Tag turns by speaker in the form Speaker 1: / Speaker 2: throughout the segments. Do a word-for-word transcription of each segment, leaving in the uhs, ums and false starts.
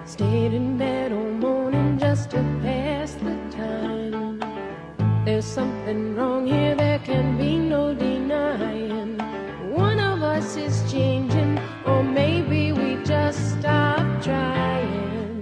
Speaker 1: Stayed in bed all morning just to pass the time. There's something wrong here, there can be no denying. One of us is changing, or maybe we just stopped trying.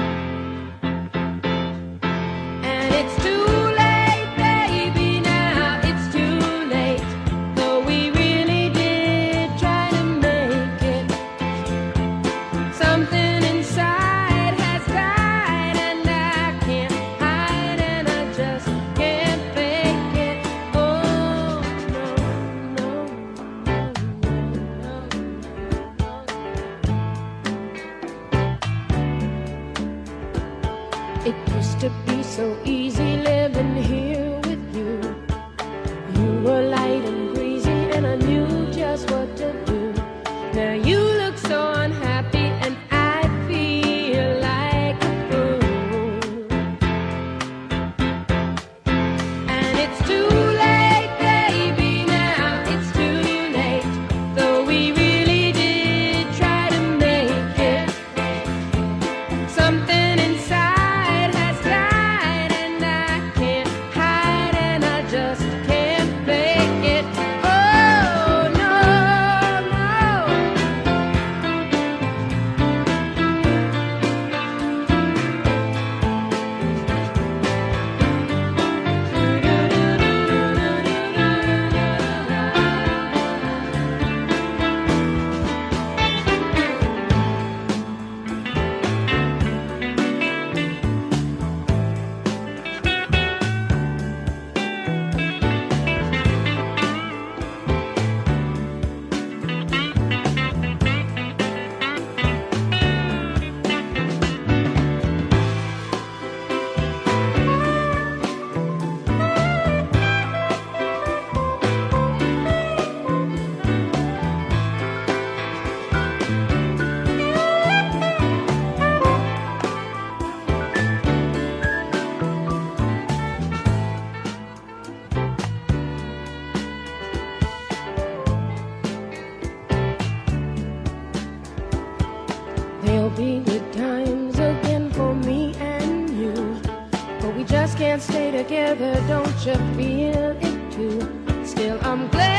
Speaker 1: And it's too late, baby, now it's too late. Though we really did try to make it. Something inside has died, and I can't hide, and I just can't fake it. Oh, no, no, no, no, no. It used to be so easy living here with you. You were light and breezy, and I knew just what to do. Now you look so unhappy, and I feel like a fool. And it's too late, baby, now it's too late. Though we really did try to make it. Something inside has died, and I can't hide, and I just can't fake it. Oh, no, no. There'll be good times again for me and you, but we just can't stay together, don't you feel it too? Still, I'm glad